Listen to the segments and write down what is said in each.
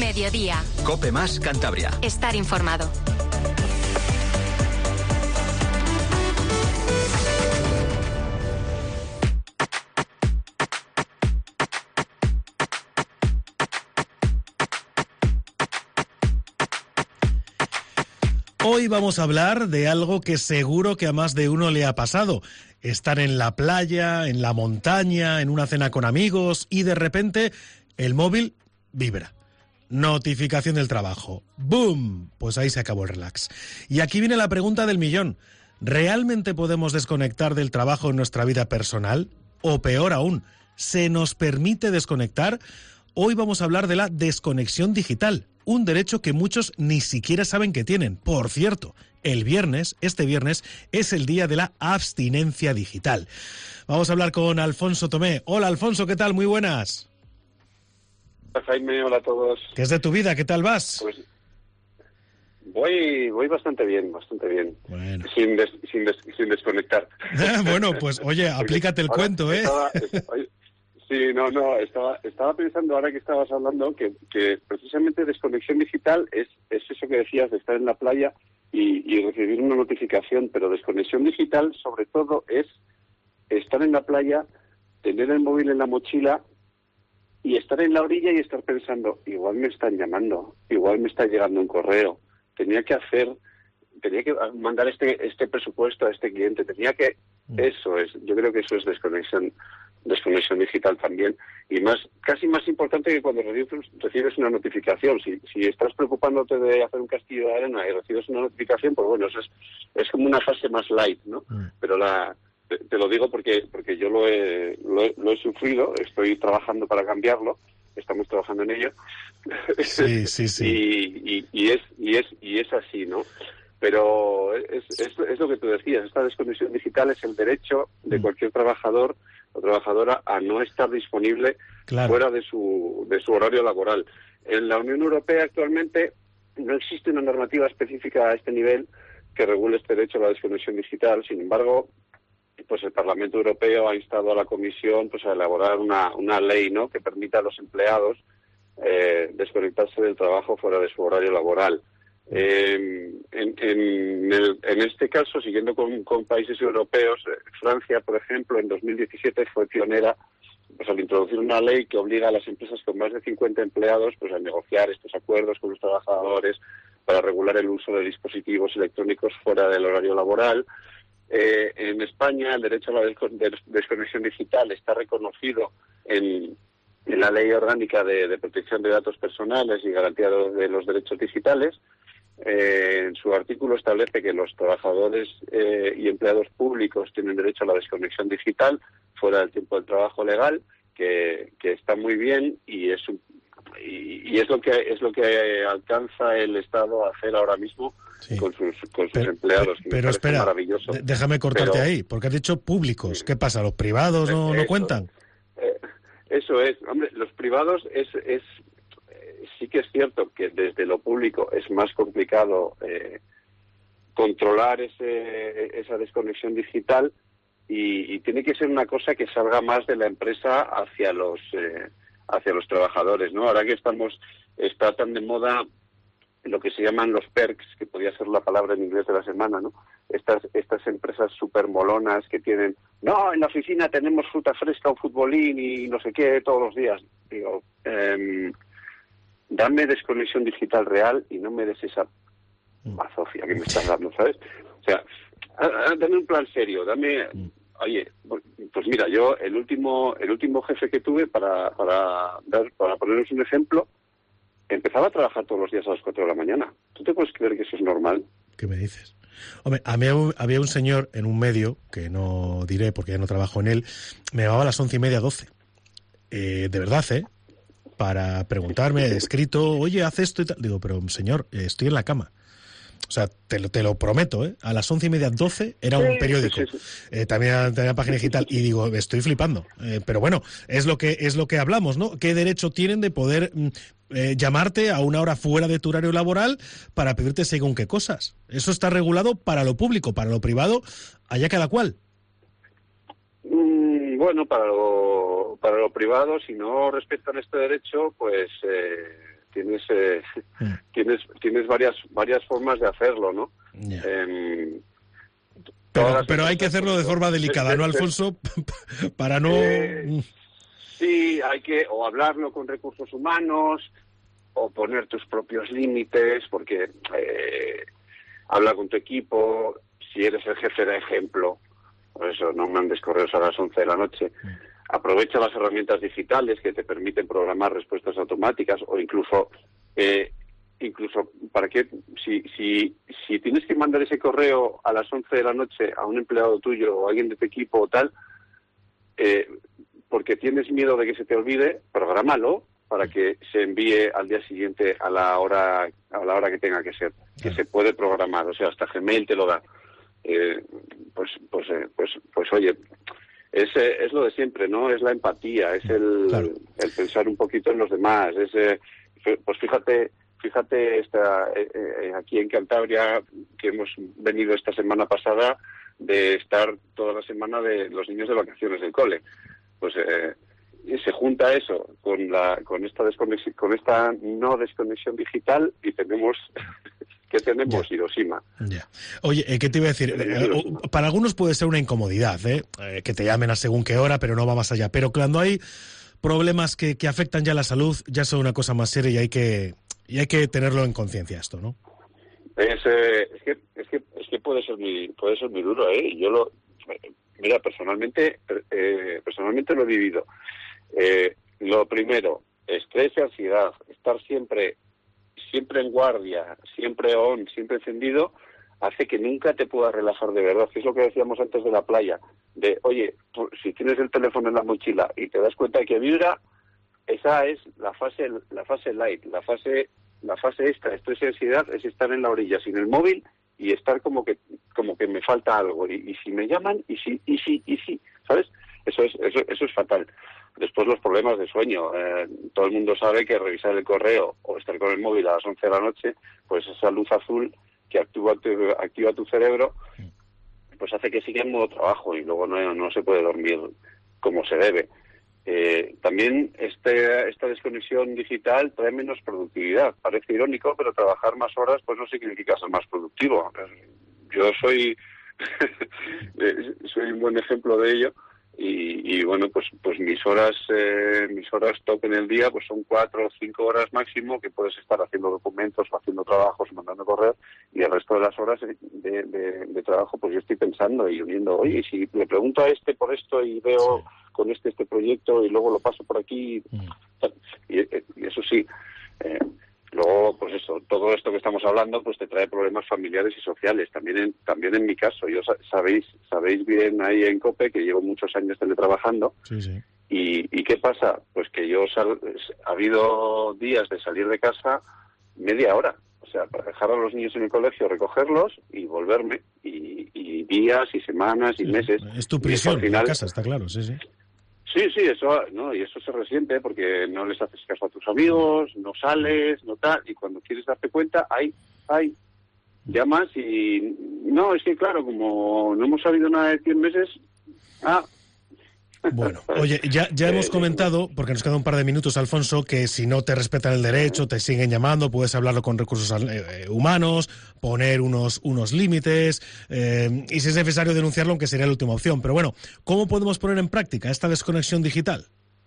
Mediodía. COPE más Cantabria. Estar informado. Hoy vamos a hablar de algo que seguro que a más de uno le ha pasado. Estar en la playa, en la montaña, en una cena con amigos y de repente el móvil vibra. Notificación del trabajo. ¡Boom! Pues ahí se acabó el relax. Y aquí viene la pregunta del millón. ¿Realmente podemos desconectar del trabajo en nuestra vida personal? O peor aún, ¿se nos permite desconectar? Hoy vamos a hablar de la desconexión digital, un derecho que muchos ni siquiera saben que tienen. Por cierto, este viernes, es el día de la abstinencia digital. Vamos a hablar con Alfonso Tomé. Hola Alfonso, ¿qué tal? Muy buenas. Hola Jaime, hola a todos. ¿Qué es de tu vida? ¿Qué tal vas? Pues voy bastante bien. Bueno. Sin desconectar. Bueno, pues oye, aplícate el cuento, ¿eh? Estaba pensando ahora que estabas hablando que precisamente desconexión digital es eso que decías de estar en la playa y recibir una notificación, pero desconexión digital sobre todo es estar en la playa, tener el móvil en la mochila y estar en la orilla y estar pensando, igual me están llamando, igual me está llegando un correo, tenía que mandar este presupuesto a este cliente, yo creo que eso es desconexión digital también, y casi más importante que cuando recibes una notificación. Si estás preocupándote de hacer un castillo de arena y recibes una notificación, pues bueno, eso es como una fase más light, ¿no? Pero te lo digo porque yo lo he sufrido, estoy trabajando para cambiarlo, estamos trabajando en ello. Sí. y es así, ¿no? Pero es lo que tú decías, esta desconexión digital es el derecho de cualquier trabajador o trabajadora a no estar disponible fuera de su horario laboral. En la Unión Europea actualmente no existe una normativa específica a este nivel que regule este derecho a la desconexión digital. Sin embargo, pues el Parlamento Europeo ha instado a la Comisión pues a elaborar una ley, ¿no?, que permita a los empleados desconectarse del trabajo fuera de su horario laboral. En este caso, siguiendo con países europeos, Francia, por ejemplo, en 2017 fue pionera pues al introducir una ley que obliga a las empresas con más de 50 empleados pues a negociar estos acuerdos con los trabajadores para regular el uso de dispositivos electrónicos fuera del horario laboral. En España, el derecho a la desconexión digital está reconocido en la Ley Orgánica de Protección de Datos Personales y Garantía de los Derechos Digitales. En su artículo establece que los trabajadores y empleados públicos tienen derecho a la desconexión digital fuera del tiempo del trabajo legal, que está muy bien y es lo que alcanza el Estado a hacer ahora mismo con sus empleados. Pero espera, maravilloso. Déjame cortarte ahí, porque has dicho públicos. ¿Qué pasa? ¿Los privados no cuentan? Eso es, hombre, los privados sí que es cierto que desde lo público es más complicado controlar esa desconexión digital y tiene que ser una cosa que salga más de la empresa hacia los trabajadores, ¿no? Ahora que está tan de moda lo que se llaman los perks, que podría ser la palabra en inglés de la semana, ¿no? Estas empresas súper molonas que tienen, no, en la oficina tenemos fruta fresca, un futbolín y no sé qué todos los días. Digo, dame desconexión digital real y no me des esa bazofia que me estás dando, ¿sabes? O sea, dame un plan serio, oye, pues mira, yo el último jefe que tuve, para ponernos un ejemplo, empezaba a trabajar todos los días a las 4 de la mañana. ¿Tú te puedes creer que eso es normal? ¿Qué me dices? Hombre, a mí había un señor en un medio, que no diré porque ya no trabajo en él, me llamaba a las 11:30, 12. De verdad, para preguntarme, escrito, oye, haz esto y tal. Digo, pero señor, estoy en la cama. O sea, te lo prometo, a las 11:30, 12 era un periódico. También tenía página digital y digo, estoy flipando. Pero bueno, es lo que hablamos, ¿no? ¿Qué derecho tienen de poder llamarte a una hora fuera de tu horario laboral para pedirte según qué cosas? Eso está regulado para lo público, para lo privado, allá cada cual. Bueno, para lo privado, si no respetan este derecho, pues tienes tienes varias formas de hacerlo, ¿no? Yeah. Pero hay que hacerlo de forma delicada, ¿no, Alfonso? Para no... Sí, hay que o hablarlo con recursos humanos o poner tus propios límites, porque habla con tu equipo, si eres el jefe de ejemplo, por eso no mandes correos a las 11 de la noche. Aprovecha las herramientas digitales que te permiten programar respuestas automáticas o incluso para que si tienes que mandar ese correo a las 11 de la noche a un empleado tuyo o a alguien de tu equipo o tal, porque tienes miedo de que se te olvide, prográmalo para que se envíe al día siguiente a la hora que tenga que ser, que se puede programar, o sea, hasta Gmail te lo da. Pues oye, es lo de siempre, ¿no? Es la empatía, es el pensar un poquito en los demás, pues fíjate aquí en Cantabria, que hemos venido esta semana pasada de estar toda la semana de los niños de vacaciones del cole. Pues se junta eso con esta desconexión, con esta no desconexión digital y tenemos Hiroshima. Ya. Oye, ¿qué te iba a decir? Para algunos puede ser una incomodidad, que te llamen a según qué hora, pero no va más allá. Pero cuando hay problemas que afectan ya la salud, ya son una cosa más seria y hay que tenerlo en conciencia esto, ¿no? Es que puede ser muy duro, ¿eh? Mira, personalmente lo he vivido. Lo primero, estrés y ansiedad, estar siempre en guardia, siempre siempre encendido, hace que nunca te puedas relajar de verdad. Es lo que decíamos antes de la playa, de, oye, si tienes el teléfono en la mochila y te das cuenta de que vibra, esa es la fase light, la fase extra, estrés y ansiedad, es estar en la orilla sin el móvil y estar como que me falta algo, y si me llaman, y si, ¿sabes? Eso es fatal. Después los problemas de sueño. Todo el mundo sabe que revisar el correo o estar con el móvil a las 11 de la noche, pues esa luz azul que activa tu cerebro, pues hace que siga en modo trabajo y luego no se puede dormir como se debe. También esta desconexión digital trae menos productividad. Parece irónico, pero trabajar más horas pues no significa ser más productivo. Yo soy un buen ejemplo de ello. Y bueno, pues mis horas top en el día pues son 4 o 5 horas máximo, que puedes estar haciendo documentos o haciendo trabajos, mandando correos, y el resto de las horas de trabajo pues yo estoy pensando y uniendo, oye, si le pregunto a este por esto y veo con este proyecto y luego lo paso por aquí, y eso sí, luego, pues eso, todo esto que estamos hablando, pues te trae problemas familiares y sociales. También en mi caso, sabéis bien ahí en COPE que llevo muchos años teletrabajando. Sí. ¿Y qué pasa? Pues que ha habido días de salir de casa media hora. O sea, para dejar a los niños en el colegio, recogerlos y volverme. Y días y semanas y meses. Es tu prisión en casa, está claro, sí. Sí, eso, ¿no? Y eso se resiente porque no les haces caso a tus amigos, no sales, no tal, y cuando quieres darte cuenta, llamas y... No, es que claro, como no hemos sabido nada de 100 meses... Bueno, oye, ya hemos comentado, porque nos queda un par de minutos, Alfonso, que si no te respetan el derecho, te siguen llamando, puedes hablarlo con recursos humanos, poner unos límites, y si es necesario denunciarlo, aunque sería la última opción. Pero bueno, ¿cómo podemos poner en práctica esta desconexión digital?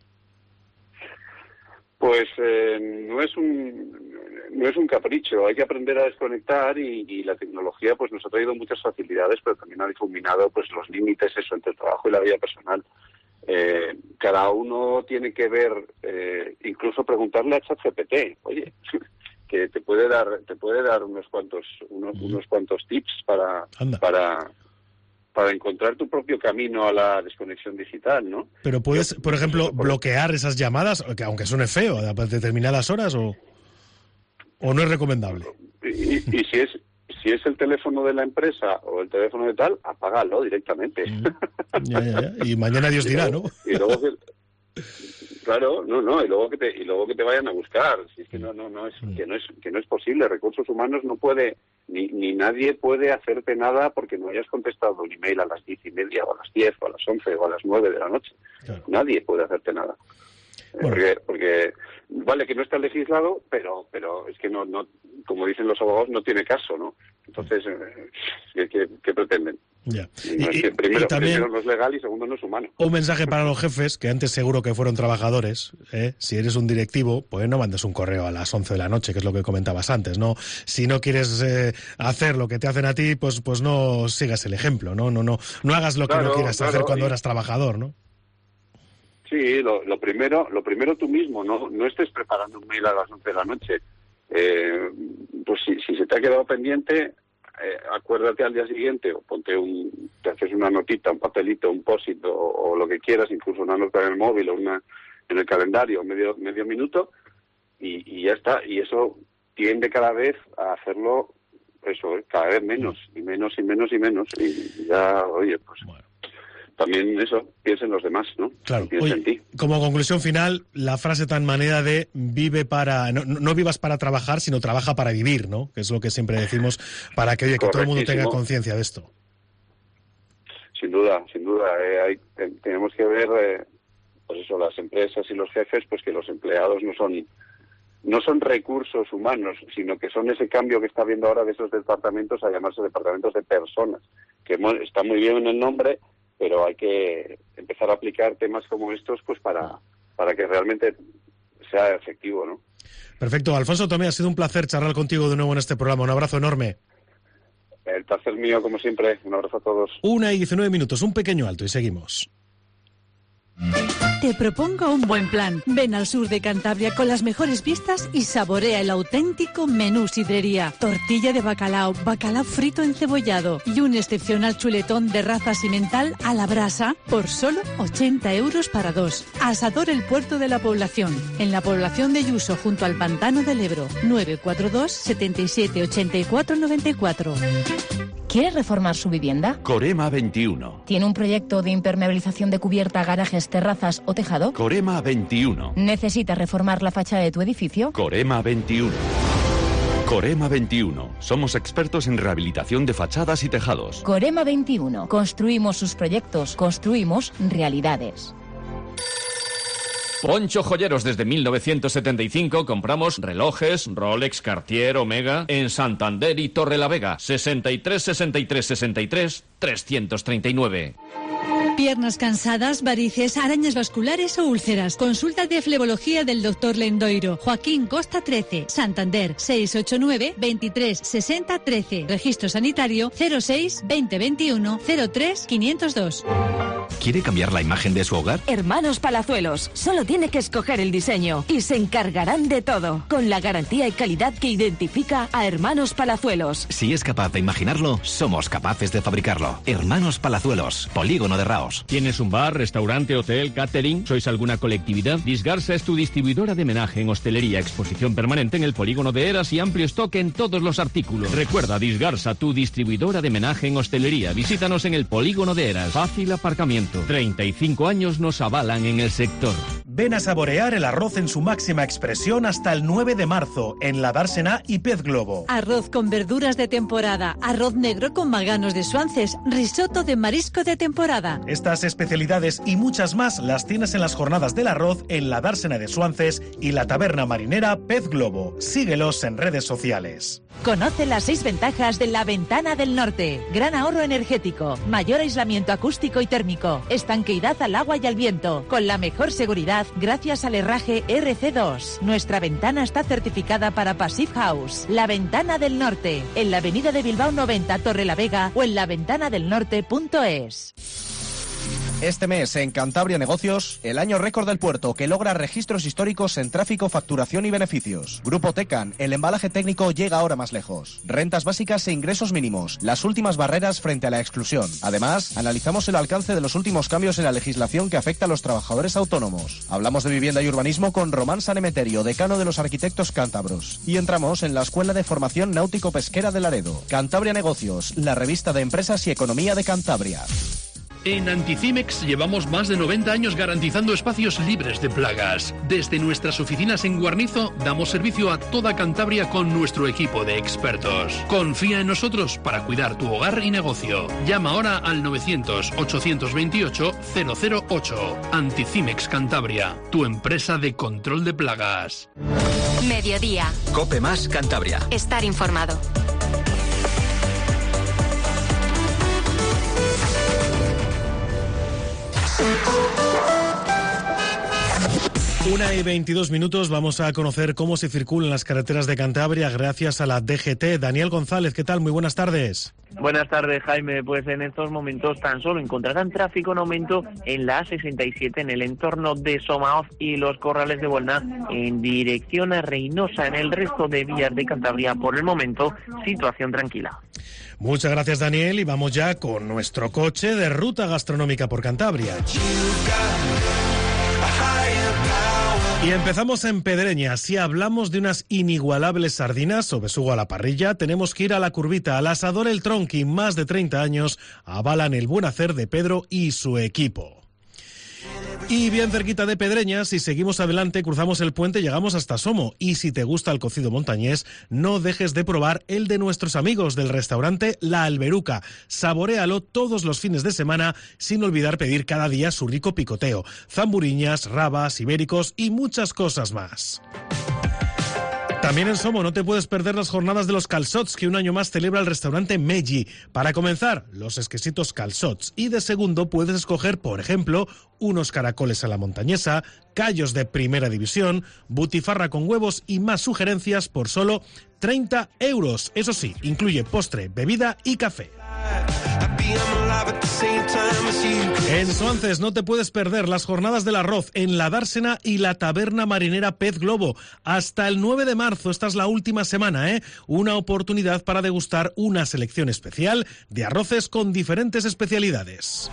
Pues no es un capricho, hay que aprender a desconectar y la tecnología pues nos ha traído muchas facilidades, pero también ha difuminado pues los límites entre el trabajo y la vida personal. Cada uno tiene que ver, incluso preguntarle a ChatGPT, oye, que te puede dar unos cuantos tips para encontrar tu propio camino a la desconexión digital, ¿no? Pero puedes, por ejemplo, bloquear esas llamadas, aunque suene feo, a determinadas horas, o no es recomendable. Y si es el teléfono de la empresa o el teléfono de tal, apágalo directamente. Ya. Y mañana Dios dirá, ¿no? Y luego claro, y luego que te vayan a buscar. Si es que no es posible. Recursos humanos no puede, ni nadie puede hacerte nada porque no hayas contestado un email a las 10:30 o a las 10 o a las 11 o a las 9 de la noche. Claro. Nadie puede hacerte nada. Porque vale que no está legislado, pero es que no, como dicen los abogados, no tiene caso, ¿no? Entonces, ¿qué pretenden? Ya. Primero también, no es legal y segundo no es humano. Un mensaje para los jefes, que antes seguro que fueron trabajadores, si eres un directivo, pues no mandes un correo a las 11 de la noche, que es lo que comentabas antes, ¿no? Si no quieres hacer lo que te hacen a ti, pues no sigas el ejemplo, ¿no? No hagas lo que no quieras hacer cuando eras trabajador, ¿no? Sí, lo primero tú mismo, no estés preparando un mail a las 11 de la noche. Pues si se te ha quedado pendiente, acuérdate al día siguiente, o te haces una notita, un papelito, un post-it o lo que quieras, incluso una nota en el móvil o una en el calendario, medio minuto, y ya está. Y eso tiende cada vez a hacerlo, cada vez menos, y menos. Y ya, oye, pues... Bueno. También eso, piensa en los demás, ¿no? Claro. Piensa en ti. Como conclusión final, la frase tan manera de no vivas para trabajar, sino trabaja para vivir, ¿no? Que es lo que siempre decimos para que todo el mundo tenga conciencia de esto. Sin duda. Tenemos que ver, las empresas y los jefes, pues que los empleados no son recursos humanos, sino que son ese cambio que está habiendo ahora de esos departamentos a llamarse departamentos de personas, que está muy bien en el nombre, pero hay que empezar a aplicar temas como estos pues para que realmente sea efectivo, ¿no? Perfecto. Alfonso Tomé, ha sido un placer charlar contigo de nuevo en este programa. Un abrazo enorme. El placer mío, como siempre. Un abrazo a todos. 1:19, un pequeño alto y seguimos. Te propongo un buen plan. Ven al sur de Cantabria con las mejores vistas y saborea el auténtico menú sidrería. Tortilla de bacalao, bacalao frito encebollado y un excepcional chuletón de raza simental a la brasa por solo 80 euros para dos. Asador El Puerto de la Población, en la población de Yuso, junto al Pantano del Ebro. 942 77 84 94. ¿Quiere reformar su vivienda? Corema 21. ¿Tiene un proyecto de impermeabilización de cubierta, garajes, terrazas o tejado? Corema 21. ¿Necesita reformar la fachada de tu edificio? Corema 21. Corema 21. Somos expertos en rehabilitación de fachadas y tejados. Corema 21. Construimos sus proyectos, construimos realidades. Poncho Joyeros. Desde 1975 compramos relojes Rolex, Cartier, Omega en Santander y Torrelavega. 63 63 63 339. Piernas cansadas, varices, arañas vasculares o úlceras. Consulta de flebología del Dr. Lendoiro. Joaquín Costa 13, Santander, 689 23 60 13. Registro sanitario 06 2021 03 502. ¿Quiere cambiar la imagen de su hogar? Hermanos Palazuelos. Solo tiene que escoger el diseño y se encargarán de todo, con la garantía y calidad que identifica a Hermanos Palazuelos. Si es capaz de imaginarlo, somos capaces de fabricarlo. Hermanos Palazuelos, Polígono de Raos. ¿Tienes un bar, restaurante, hotel, catering? ¿Sois alguna colectividad? Disgarsa es tu distribuidora de homenaje en hostelería, exposición permanente en el Polígono de Eras y amplio stock en todos los artículos. Recuerda, Disgarsa, tu distribuidora de homenaje en hostelería. Visítanos en el Polígono de Eras. Fácil aparcamiento. 35 años nos avalan en el sector. Ven a saborear el arroz en su máxima expresión hasta el 9 de marzo en la Dársena y Pez Globo. Arroz con verduras de temporada, arroz negro con maganos de suances, risotto de marisco de temporada. Estas especialidades y muchas más las tienes en las jornadas del arroz en la Dársena de Suances y la taberna marinera Pez Globo. Síguelos en redes sociales. Conoce las 6 ventajas de la Ventana del Norte. Gran ahorro energético, mayor aislamiento acústico y térmico, estanqueidad al agua y al viento, con la mejor seguridad gracias al herraje RC2. Nuestra ventana está certificada para Passive House. La Ventana del Norte, en la avenida de Bilbao 90, Torrelavega o en laventanadelnorte.es. Este mes en Cantabria Negocios, el año récord del puerto que logra registros históricos en tráfico, facturación y beneficios. Grupo Tecan, el embalaje técnico llega ahora más lejos. Rentas básicas e ingresos mínimos, las últimas barreras frente a la exclusión. Además, analizamos el alcance de los últimos cambios en la legislación que afecta a los trabajadores autónomos. Hablamos de vivienda y urbanismo con Román Sanemeterio, decano de los arquitectos cántabros. Y entramos en la Escuela de Formación Náutico Pesquera de Laredo. Cantabria Negocios, la revista de empresas y economía de Cantabria. En Anticimex llevamos más de 90 años garantizando espacios libres de plagas. Desde nuestras oficinas en Guarnizo damos servicio a toda Cantabria con nuestro equipo de expertos. Confía en nosotros para cuidar tu hogar y negocio. Llama ahora al 900-828-008. Anticimex Cantabria, tu empresa de control de plagas. Mediodía. COPE más Cantabria. Estar informado. 1:22, vamos a conocer cómo se circula en las carreteras de Cantabria gracias a la DGT. Daniel González, ¿qué tal? Muy buenas tardes. Buenas tardes, Jaime. Pues en estos momentos tan solo encontrarán tráfico en aumento en la A67 en el entorno de Somaoz y los Corrales de Buelna en dirección a Reynosa. En el resto de vías de Cantabria, por el momento, situación tranquila. Muchas gracias, Daniel, y vamos ya con nuestro coche de ruta gastronómica por Cantabria. Y empezamos en Pedreña. Si hablamos de unas inigualables sardinas o besugo a la parrilla, tenemos que ir a la Curvita, al asador El Tronqui. Más de 30 años avalan el buen hacer de Pedro y su equipo. Y bien cerquita de Pedreña, si seguimos adelante, cruzamos el puente y llegamos hasta Somo. Y si te gusta el cocido montañés, no dejes de probar el de nuestros amigos del restaurante La Alberuca. Saboréalo todos los fines de semana, sin olvidar pedir cada día su rico picoteo, zamburiñas, rabas, ibéricos y muchas cosas más. También en Somo no te puedes perder las jornadas de los calçots que un año más celebra el restaurante Meggi. Para comenzar, los exquisitos calçots, y de segundo puedes escoger, por ejemplo, unos caracoles a la montañesa, callos de primera división, butifarra con huevos y más sugerencias por solo 30 euros. Eso sí, incluye postre, bebida y café. En Suances no te puedes perder las jornadas del arroz en la Dársena y la taberna marinera Pez Globo. Hasta el 9 de marzo, esta es la última semana, una oportunidad para degustar una selección especial de arroces con diferentes especialidades.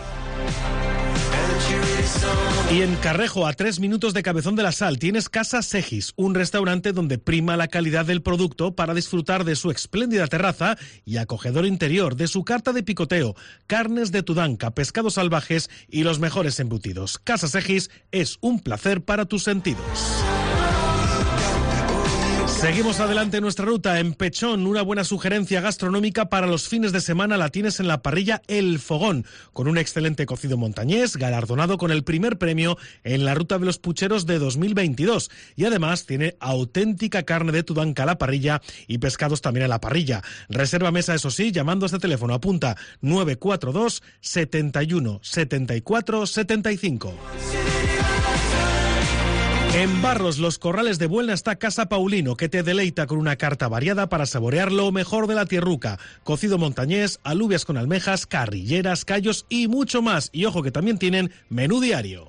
Y en Carrejo, a 3 minutos de Cabezón de la Sal, tienes Casa Segis, un restaurante donde prima la calidad del producto para disfrutar de su espléndida terraza y acogedor interior, de su carta de picoteo, carnes de Tudanca, pescados salvajes y los mejores embutidos. Casa Segis es un placer para tus sentidos. Seguimos adelante en nuestra ruta. En Pechón, una buena sugerencia gastronómica para los fines de semana la tienes en la parrilla El Fogón, con un excelente cocido montañés, galardonado con el primer premio en la Ruta de los Pucheros de 2022. Y además tiene auténtica carne de Tudanca a la parrilla y pescados también a la parrilla. Reserva mesa, eso sí, llamando a este teléfono. Apunta 942 71 74 75. En Barros, Los Corrales de Buelna, está Casa Paulino, que te deleita con una carta variada para saborear lo mejor de la tierruca. Cocido montañés, alubias con almejas, carrilleras, callos y mucho más. Y ojo que también tienen menú diario.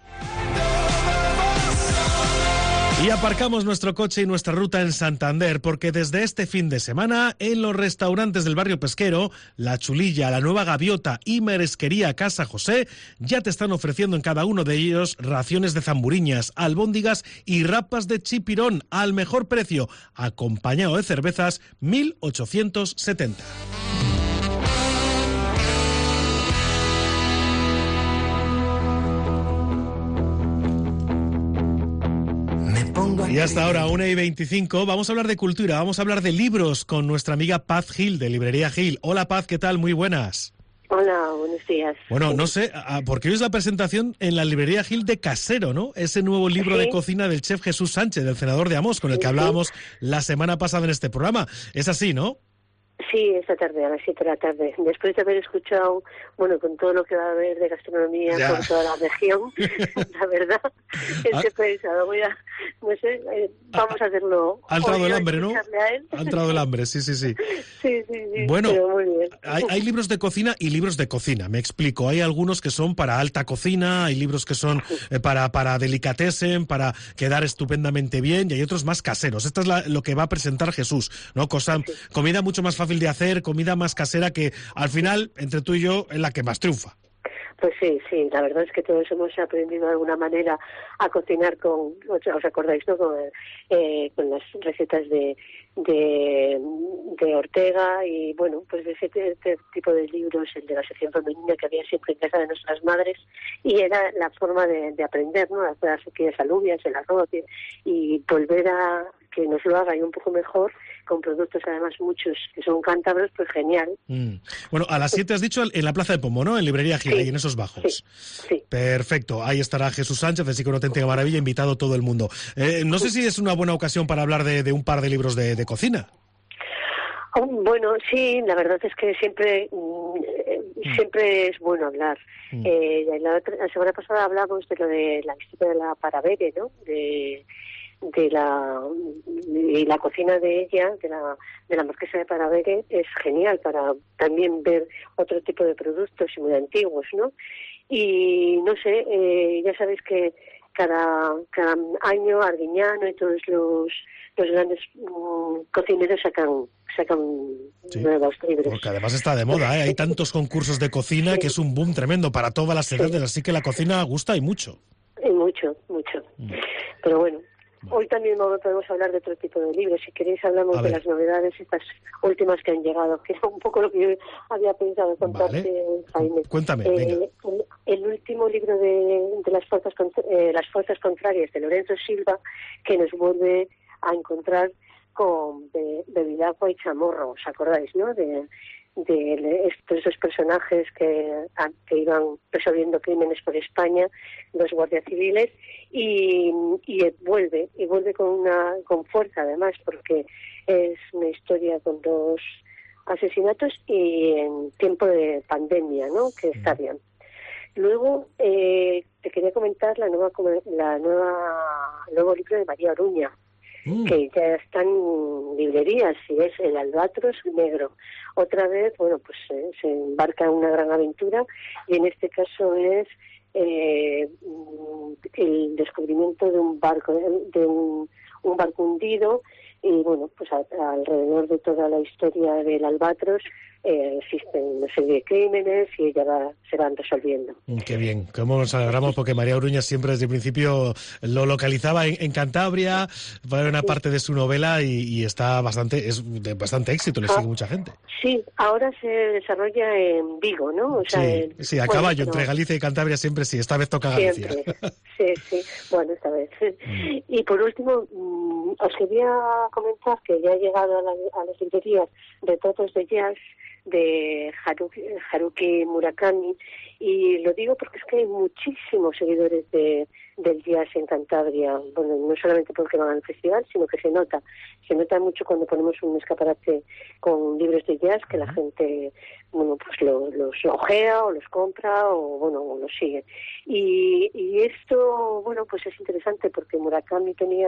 Y aparcamos nuestro coche y nuestra ruta en Santander, porque desde este fin de semana, en los restaurantes del barrio pesquero, La Chulilla, La Nueva Gaviota y Marisquería Casa José, ya te están ofreciendo en cada uno de ellos raciones de zamburiñas, albóndigas y rapas de chipirón al mejor precio, acompañado de cervezas, 1.870. Y hasta ahora, 1:25, vamos a hablar de cultura, vamos a hablar de libros con nuestra amiga Paz Gil, de Librería Gil. Hola Paz, ¿qué tal? Muy buenas. Hola, buenos días. Bueno, no sé, porque hoy es la presentación en la Librería Gil de Casero, ¿no? Ese nuevo libro de cocina del chef Jesús Sánchez, del Cenador de Amos, con el que hablábamos la semana pasada en este programa. Es así, ¿no? Sí, esta tarde, a las 7 de la tarde. Después de haber escuchado, bueno, con todo lo que va a haber de gastronomía por toda la región, la verdad, es que he pensado, no sé, vamos a hacerlo. Ha entrado el hambre, ¿no? Ha entrado el hambre, sí. Sí. Bueno, pero muy bien. Hay libros de cocina y libros de cocina, me explico. Hay algunos que son para alta cocina, hay libros que son para delicatessen, para quedar estupendamente bien, y hay otros más caseros. Esto es lo que va a presentar Jesús, ¿no? Comida mucho más fácil de hacer, comida más casera, que al final, entre tú y yo, es la que más triunfa. Pues sí, la verdad es que todos hemos aprendido de alguna manera a cocinar ¿os acordáis, no? Con las recetas de Ortega y, bueno, pues de ese tipo de libros, el de la sección femenina que había siempre en casa de nuestras madres, y era la forma de aprender, ¿no? Hacer las sequías alubias, el arroz, y volver a que nos lo haga y un poco mejor, con productos además muchos que son cántabros, pues genial. Bueno, a las 7 has dicho en la Plaza de Pombo, ¿no? En Librería Gil, ahí en esos bajos. Sí. Perfecto, ahí estará Jesús Sánchez, así que una auténtica maravilla, invitado todo el mundo. No sé si es una buena ocasión para hablar de un par de libros de cocina. Bueno, sí, la verdad es que siempre es bueno hablar. La semana pasada hablamos de lo de la visita de la Paravere, ¿no? De la cocina de ella, de la marquesa de Paravere, es genial para también ver otro tipo de productos y muy antiguos, ¿no? Y no sé, ya sabéis que cada año Arguiñano y todos los grandes cocineros sacan nuevos libros. Porque además está de moda, ¿eh? Hay tantos concursos de cocina que es un boom tremendo para todas las edades, así que la cocina gusta y mucho. Y mucho. Pero bueno, hoy también podemos hablar de otro tipo de libros. Si queréis hablamos de las novedades, estas últimas que han llegado, que es un poco lo que yo había pensado contarte, Jaime. Cuéntame, venga. El último libro de las fuerzas contrarias de Lorenzo Silva, que nos vuelve a encontrar con Bevilacqua y Chamorro, ¿os acordáis, no? De estos dos personajes que iban resolviendo crímenes por España, los guardias civiles, y vuelve con fuerza además, porque es una historia con dos asesinatos y en tiempo de pandemia, ¿no? Que está bien. Luego te quería comentar el nuevo libro de María Oruña, que ya está en librerías, y es El albatros negro. Otra vez, bueno, pues se embarca en una gran aventura, y en este caso es el descubrimiento de un barco hundido, y bueno, pues alrededor de toda la historia del albatros existen una serie de crímenes y se van resolviendo. Qué bien, cómo nos alegramos, porque María Oruña siempre desde el principio lo localizaba en Cantabria, fue una parte de su novela y es de bastante éxito, le sigue mucha gente. Sí, ahora se desarrolla en Vigo, ¿no? O sea, sí, a caballo, entre Galicia y Cantabria siempre sí, esta vez toca Galicia. Sí, bueno, esta vez. Y por último, os quería comentar que ya ha llegado a las librerías Retratos de Jazz de Haruki Murakami, y lo digo porque es que hay muchísimos seguidores del jazz en Cantabria, bueno, no solamente porque van al festival, sino que se nota mucho cuando ponemos un escaparate con libros de jazz, que la gente, bueno, pues los ojea o los compra o los sigue, y esto, bueno, pues es interesante porque Murakami tenía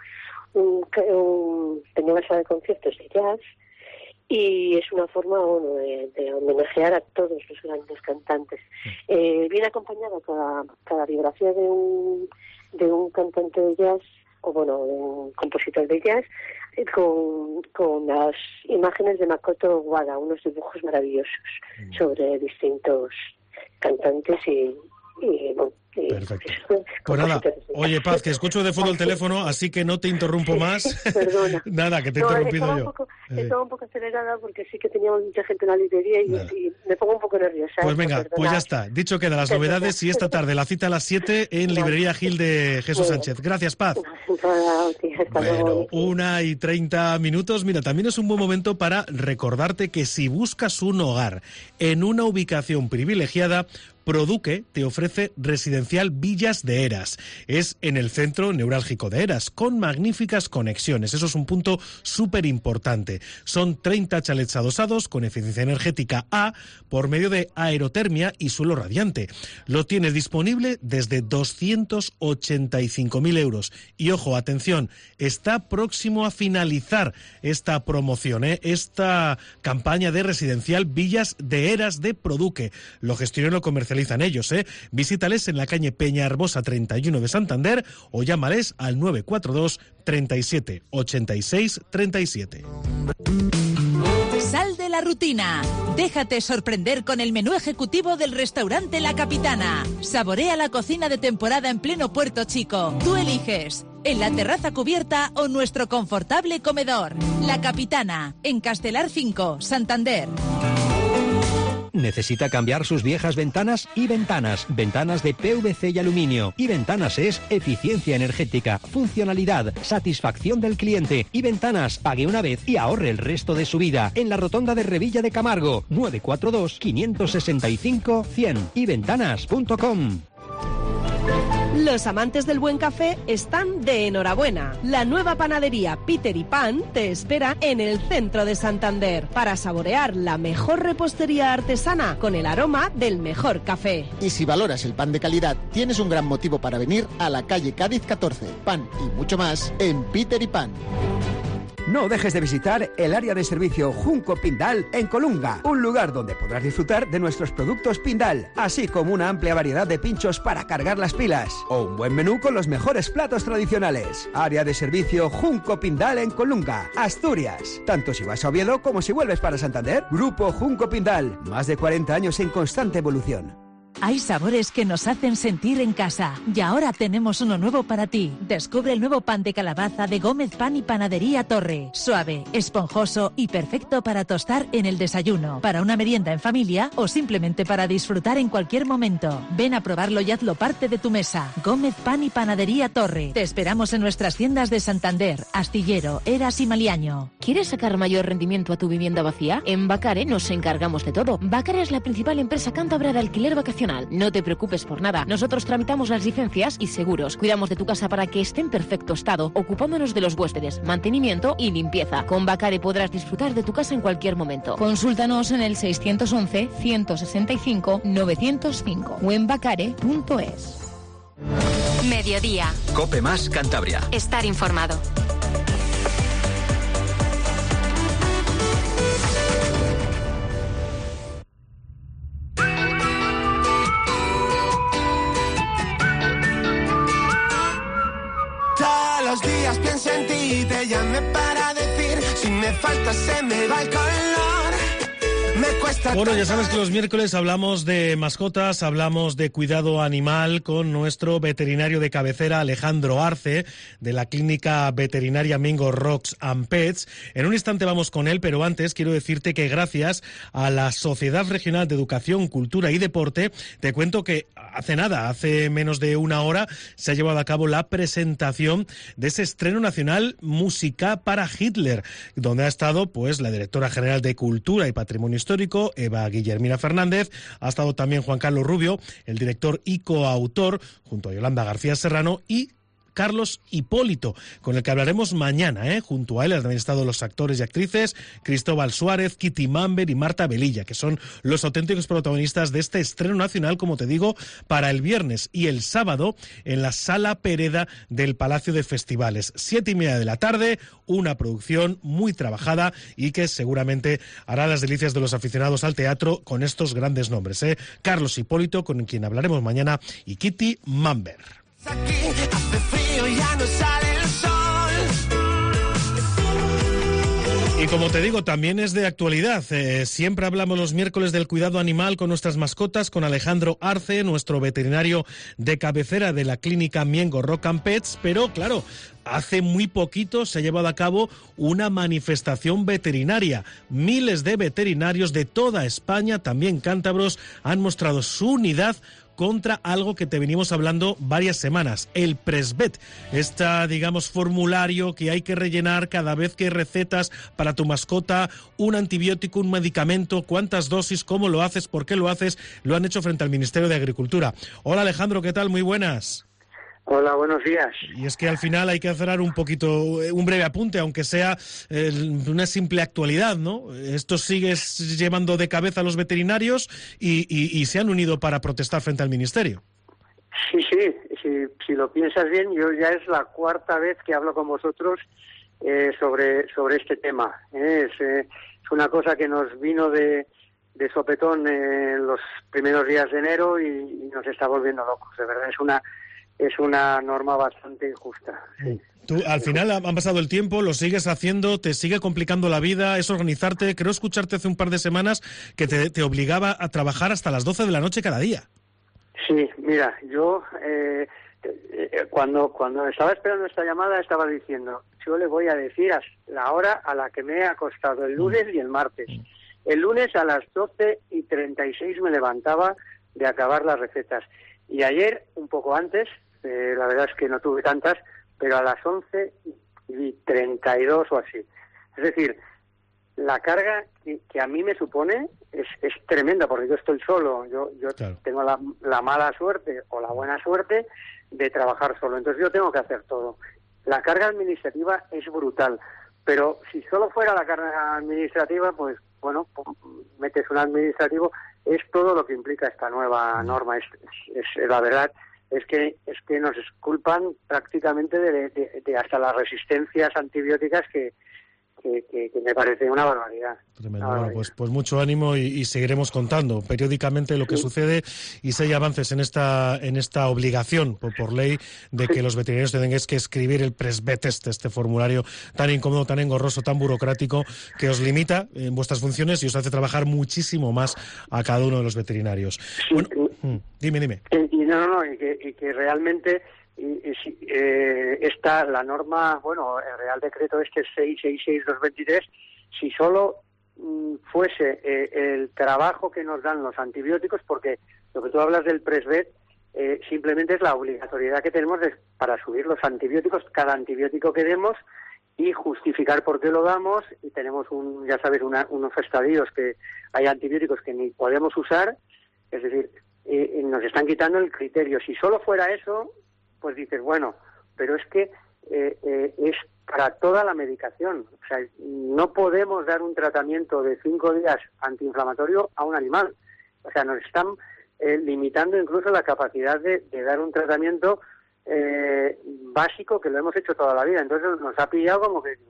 tenía una sala de conciertos de jazz, y es una forma, bueno, de homenajear a todos los grandes cantantes. Viene acompañada cada biografía de un cantante de jazz, o bueno, de un compositor de jazz, con las imágenes de Makoto Wada, unos dibujos maravillosos sobre distintos cantantes y bueno. Perfecto. Pues nada, oye, Paz, que escucho de fondo el teléfono, así que no te interrumpo más. Perdona. Nada, que te he interrumpido yo. Estaba un poco acelerada porque sí que teníamos mucha gente en la librería y me pongo un poco nerviosa. Pues venga, pues ya está. Dicho queda las novedades, y esta tarde la cita a las 7 en Librería Gil de Jesús Sánchez. Gracias, Paz. Bueno, 1:30. Mira, también es un buen momento para recordarte que si buscas un hogar en una ubicación privilegiada, Produque te ofrece Residencial Villas de Eras. Es en el centro neurálgico de Eras, con magníficas conexiones. Eso es un punto súper importante. Son 30 chalets adosados con eficiencia energética A por medio de aerotermia y suelo radiante. Lo tienes disponible desde 285.000 euros. Y ojo, atención, está próximo a finalizar esta promoción, esta campaña de Residencial Villas de Eras de Produque. Lo gestionan, lo comercializan ellos, Visítales en la calle Peña Hermosa 31 de Santander o llámales al 942 37 86 37. Sal de la rutina. Déjate sorprender con el menú ejecutivo del restaurante La Capitana. Saborea la cocina de temporada en pleno Puerto Chico. Tú eliges, en la terraza cubierta o nuestro confortable comedor. La Capitana, en Castelar 5, Santander. ¿Necesita cambiar sus viejas ventanas? Y Ventanas de PVC y aluminio. Y Ventanas es eficiencia energética, funcionalidad, satisfacción del cliente. Y Ventanas, pague una vez y ahorre el resto de su vida. En la rotonda de Revilla de Camargo, 942-565-100. yventanas.com. Los amantes del buen café están de enhorabuena. La nueva panadería Peter y Pan te espera en el centro de Santander para saborear la mejor repostería artesana con el aroma del mejor café. Y si valoras el pan de calidad, tienes un gran motivo para venir a la calle Cádiz 14. Pan y mucho más en Peter y Pan. No dejes de visitar el área de servicio Junco Pindal en Colunga, un lugar donde podrás disfrutar de nuestros productos Pindal, así como una amplia variedad de pinchos para cargar las pilas, o un buen menú con los mejores platos tradicionales. Área de servicio Junco Pindal en Colunga, Asturias. Tanto si vas a Oviedo como si vuelves para Santander. Grupo Junco Pindal, más de 40 años en constante evolución. Hay sabores que nos hacen sentir en casa y ahora tenemos uno nuevo para ti. Descubre el nuevo pan de calabaza de Gómez Pan y Panadería Torre. Suave, esponjoso y perfecto para tostar en el desayuno, para una merienda en familia o simplemente para disfrutar en cualquier momento. Ven a probarlo y hazlo parte de tu mesa. Gómez Pan y Panadería Torre. Te esperamos en nuestras tiendas de Santander, Astillero, Eras y Maliaño. ¿Quieres sacar mayor rendimiento a tu vivienda vacía? En Bacare nos encargamos de todo. Bacare es la principal empresa cántabra de alquiler vacacional. No te preocupes por nada. Nosotros tramitamos las licencias y seguros. Cuidamos de tu casa para que esté en perfecto estado, ocupándonos de los huéspedes, mantenimiento y limpieza. Con Bacare podrás disfrutar de tu casa en cualquier momento. Consúltanos en el 611-165-905 o en bacare.es. Mediodía. Cope Más Cantabria. Estar informado. Los días pienso en ti, te llamé para decir, si me falta se me va el color. Bueno, ya sabes que los miércoles hablamos de mascotas, hablamos de cuidado animal con nuestro veterinario de cabecera, Alejandro Arce, de la clínica veterinaria Mingo Rocks and Pets. En un instante vamos con él, pero antes quiero decirte que gracias a la Sociedad Regional de Educación, Cultura y Deporte, te cuento que hace menos de una hora, se ha llevado a cabo la presentación de ese estreno nacional Música para Hitler, donde ha estado pues la directora general de Cultura y Patrimonio Histórico, Eva Guillermina Fernández, ha estado también Juan Carlos Rubio, el director y coautor, junto a Yolanda García Serrano, y Carlos Hipólito, con el que hablaremos mañana, junto a él han estado los actores y actrices Cristóbal Suárez, Kitty Mamber y Marta Velilla, que son los auténticos protagonistas de este estreno nacional, como te digo, para el viernes y el sábado en la Sala Pereda del Palacio de Festivales, 7:30 de la tarde, una producción muy trabajada y que seguramente hará las delicias de los aficionados al teatro con estos grandes nombres, Carlos Hipólito, con quien hablaremos mañana, y Kitty Mamber. Aquí hace frío y ya no sale el sol. Y como te digo, también es de actualidad. Siempre hablamos los miércoles del cuidado animal con nuestras mascotas, con Alejandro Arce, nuestro veterinario de cabecera de la clínica Miengo Rock and Pets, pero claro, hace muy poquito se ha llevado a cabo una manifestación veterinaria. Miles de veterinarios de toda España, también cántabros, han mostrado su unidad contra algo que te venimos hablando varias semanas, el Presvet, formulario que hay que rellenar cada vez que recetas para tu mascota un antibiótico, un medicamento, cuántas dosis, cómo lo haces, por qué lo haces, lo han hecho frente al Ministerio de Agricultura. Hola Alejandro, ¿qué tal? Muy buenas. Hola, buenos días. Y es que al final hay que hacer un breve apunte, aunque sea una simple actualidad, ¿no? Esto sigue llevando de cabeza a los veterinarios y se han unido para protestar frente al Ministerio. Sí, si lo piensas bien, yo ya es la cuarta vez que hablo con vosotros sobre este tema. Es una cosa que nos vino de sopetón en los primeros días de enero y nos está volviendo locos. De verdad, es una norma bastante injusta. Sí. Tú, al final han pasado el tiempo, lo sigues haciendo, te sigue complicando la vida, es organizarte. Creo escucharte hace un par de semanas que te obligaba a trabajar hasta las 12 de la noche cada día. Sí, mira, yo cuando estaba esperando esta llamada estaba diciendo, yo le voy a decir la hora a la que me he acostado el lunes y el martes. El lunes a las 12:36 me levantaba de acabar las recetas. Y ayer, un poco antes, la verdad es que no tuve tantas, pero a las 11:32 o así. Es decir, la carga que a mí me supone es tremenda, porque yo estoy solo. Yo claro. Tengo la mala suerte o la buena suerte de trabajar solo. Entonces yo tengo que hacer todo. La carga administrativa es brutal. Pero si solo fuera la carga administrativa, pues bueno, metes un administrativo, es todo lo que implica esta nueva norma. Es la verdad es que nos culpan prácticamente de hasta las resistencias antibióticas que me parece una barbaridad. Tremendo. Bueno, pues mucho ánimo y seguiremos contando periódicamente lo que sucede y si hay avances en esta obligación por ley de que los veterinarios tengan que escribir el presbetest, este formulario tan incómodo, tan engorroso, tan burocrático, que os limita en vuestras funciones y os hace trabajar muchísimo más a cada uno de los veterinarios. Sí, bueno, dime. Y que realmente la norma, bueno, el Real Decreto este 666/2023, si solo fuese el trabajo que nos dan los antibióticos, porque lo que tú hablas del Presvet simplemente es la obligatoriedad que tenemos para subir los antibióticos, cada antibiótico que demos, y justificar por qué lo damos, y tenemos unos estadios que hay antibióticos que ni podemos usar, es decir, nos están quitando el criterio. Si solo fuera eso, pues dices, bueno, pero es que es para toda la medicación. O sea, no podemos dar un tratamiento de 5 días antiinflamatorio a un animal. O sea, nos están limitando incluso la capacidad de dar un tratamiento básico que lo hemos hecho toda la vida. Entonces nos ha pillado como que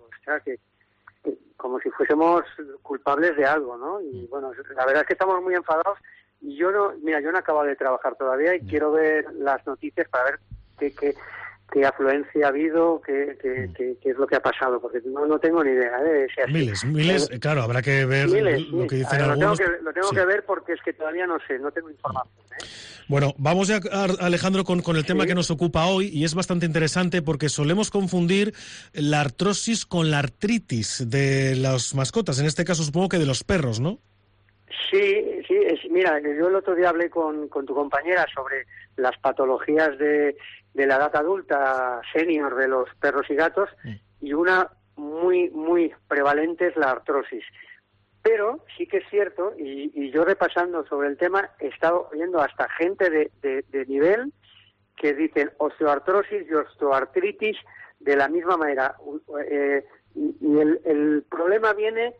como si fuésemos culpables de algo, ¿no? Y bueno, la verdad es que estamos muy enfadados. Y yo no acabo de trabajar todavía y quiero ver las noticias para ver qué afluencia ha habido, qué es lo que ha pasado, porque no tengo ni idea. Miles, claro, habrá que ver lo que dicen algunos. Lo tengo que ver porque es que todavía no sé, no tengo información. Bueno, vamos ya, Alejandro, con el tema que nos ocupa hoy, y es bastante interesante porque solemos confundir la artrosis con la artritis de las mascotas, en este caso supongo que de los perros, ¿no? Sí, mira, yo el otro día hablé con tu compañera sobre las patologías de la edad adulta senior de los perros y gatos, y una muy, muy prevalente es la artrosis. Pero sí que es cierto, y yo repasando sobre el tema, he estado oyendo hasta gente de nivel que dicen osteoartrosis y osteoartritis de la misma manera. Y el problema viene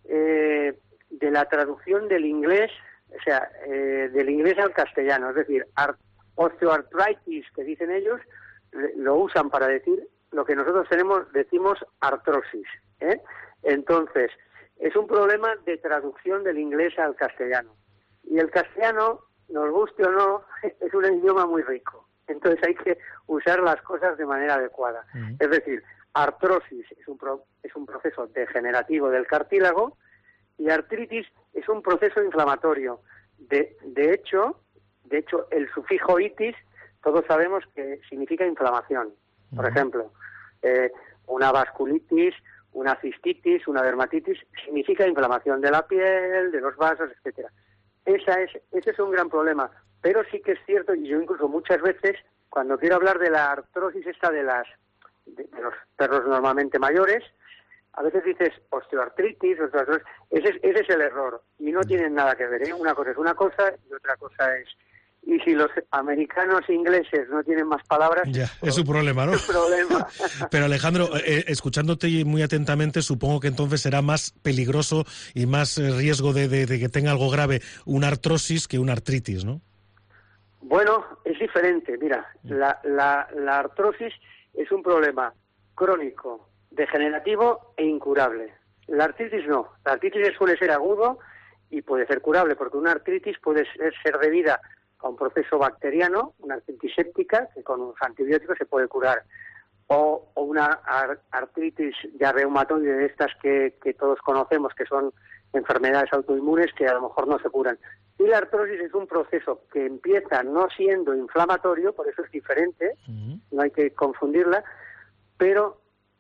de la traducción del inglés, o sea, del inglés al castellano, es decir, osteoartritis, que dicen ellos, lo usan para decir lo que nosotros decimos artrosis, ¿eh? Entonces, es un problema de traducción del inglés al castellano. Y el castellano, nos guste o no, es un idioma muy rico. Entonces hay que usar las cosas de manera adecuada. Es decir, artrosis es un proceso degenerativo del cartílago, y artritis es un proceso inflamatorio. De hecho, el sufijo itis, todos sabemos que significa inflamación. Por ejemplo, una vasculitis, una cistitis, una dermatitis, significa inflamación de la piel, de los vasos, etcétera. Ese es un gran problema. Pero sí que es cierto, y yo incluso muchas veces, cuando quiero hablar de la artrosis esta de los perros normalmente mayores, a veces dices osteoartritis, ese es el error, y no tienen nada que ver, ¿eh? Una cosa es una cosa y otra cosa es... Y si los americanos e ingleses no tienen más palabras... Ya, es su problema, ¿no? Es su problema. Pero Alejandro, escuchándote muy atentamente, supongo que entonces será más peligroso y más riesgo de que tenga algo grave una artrosis que una artritis, ¿no? Bueno, es diferente. Mira, la artrosis es un problema crónico, degenerativo e incurable. La artritis no. La artritis suele ser agudo y puede ser curable, porque una artritis puede ser debida, a un proceso bacteriano, una artritis séptica, que con los antibióticos se puede curar, o una artritis ya reumatoide de estas que todos conocemos, que son enfermedades autoinmunes que a lo mejor no se curan. Y la artrosis es un proceso que empieza no siendo inflamatorio, por eso es diferente, no hay que confundirla, pero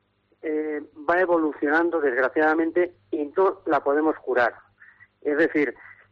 va evolucionando desgraciadamente y no la podemos curar. Es decir,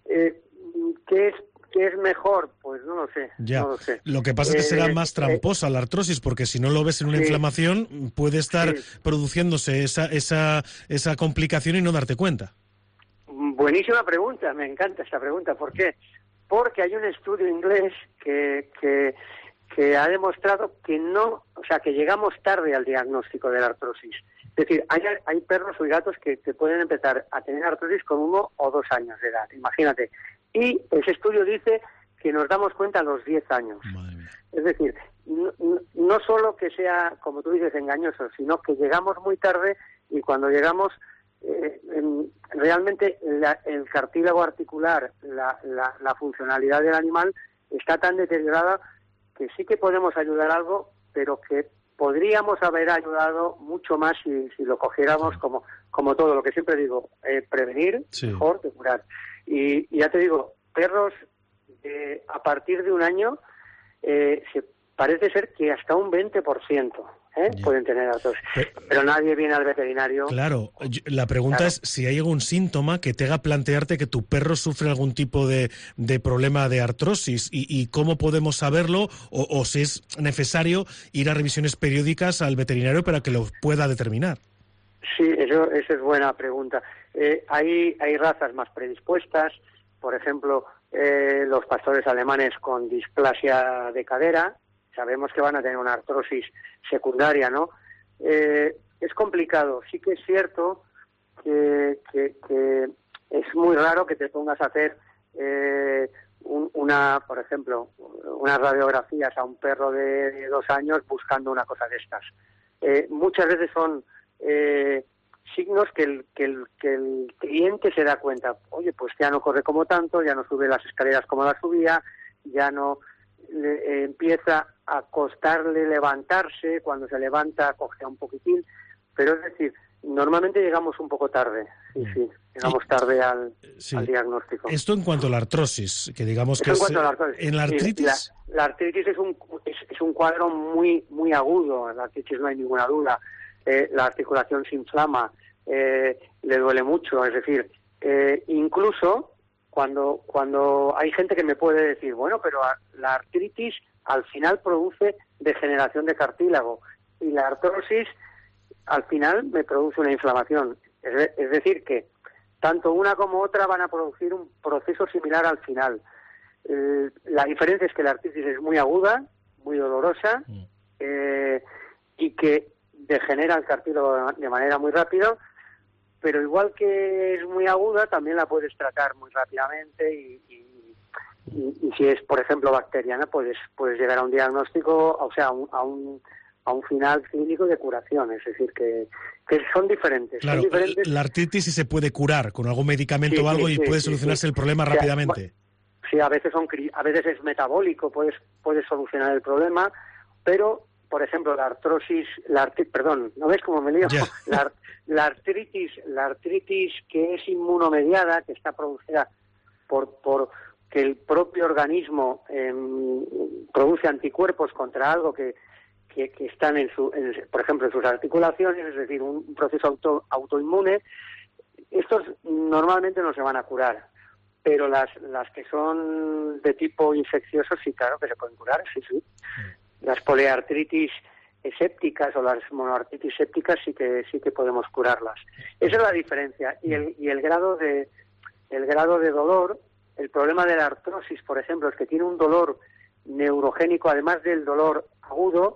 ¿qué es mejor? Pues no lo sé. Ya. No lo sé. Lo que pasa es que será más tramposa la artrosis, porque si no lo ves en una inflamación, puede estar produciéndose esa complicación y no darte cuenta. Buenísima pregunta, me encanta esa pregunta. ¿Por qué? Porque hay un estudio inglés que ha demostrado que que llegamos tarde al diagnóstico de la artrosis. Es decir, hay perros y gatos que pueden empezar a tener artrosis con 1 o 2 años de edad, imagínate. Y ese estudio dice que nos damos cuenta a los 10 años. Es decir, no solo que sea, como tú dices, engañoso, sino que llegamos muy tarde y cuando llegamos, realmente el cartílago articular, la funcionalidad del animal está tan deteriorada que sí que podemos ayudar algo, pero que podríamos haber ayudado mucho más si lo cogiéramos como todo, lo que siempre digo, prevenir mejor que curar. Y ya te digo, perros a partir de 1 año parece ser que hasta un 20% pueden tener artrosis. Pero nadie viene al veterinario. Claro, la pregunta es si hay algún síntoma que te haga plantearte que tu perro sufre algún tipo de problema de artrosis y cómo podemos saberlo o si es necesario ir a revisiones periódicas al veterinario para que lo pueda determinar. Sí, eso es buena pregunta. Hay razas más predispuestas, por ejemplo, los pastores alemanes con displasia de cadera, sabemos que van a tener una artrosis secundaria, ¿no? Es complicado. Sí que es cierto que es muy raro que te pongas a hacer por ejemplo, unas radiografías a un perro de 2 años buscando una cosa de estas. Muchas veces son signos que el cliente se da cuenta. Oye, pues ya no corre como tanto, ya no sube las escaleras como las subía, ya no empieza a costarle levantarse, cuando se levanta coge un poquitín, pero es decir, normalmente llegamos un poco tarde, llegamos tarde al diagnóstico. Esto en cuanto a la artrosis, que digamos que en la artritis... La artritis es un cuadro muy muy agudo, en la artritis no hay ninguna duda, la articulación se inflama, le duele mucho, es decir, incluso cuando hay gente que me puede decir, bueno, pero la artritis al final produce degeneración de cartílago y la artrosis al final me produce una inflamación. Es decir, que tanto una como otra van a producir un proceso similar al final. La diferencia es que la artritis es muy aguda, muy dolorosa y que degenera el cartílago de manera muy rápida, pero igual que es muy aguda, también la puedes tratar muy rápidamente y si es, por ejemplo, bacteriana, puedes llegar a un diagnóstico, o sea, a un final clínico de curación, es decir, que son diferentes. Claro, son diferentes. La artritis sí se puede curar con algún medicamento o algo y puede solucionarse el problema rápidamente. Sí, a veces es metabólico, puedes solucionar el problema, pero, por ejemplo, ¿no ves cómo me lío? La artritis que es inmunomediada, que está producida por que el propio organismo produce anticuerpos contra algo que están por ejemplo, en sus articulaciones, es decir, un proceso autoinmune, estos normalmente no se van a curar, pero las que son de tipo infeccioso sí, claro que se pueden curar, sí. Las poliartritis sépticas o las monoartritis sépticas sí que podemos curarlas. Esa es la diferencia. Y el grado de dolor, el problema de la artrosis, por ejemplo, es que tiene un dolor neurogénico, además del dolor agudo,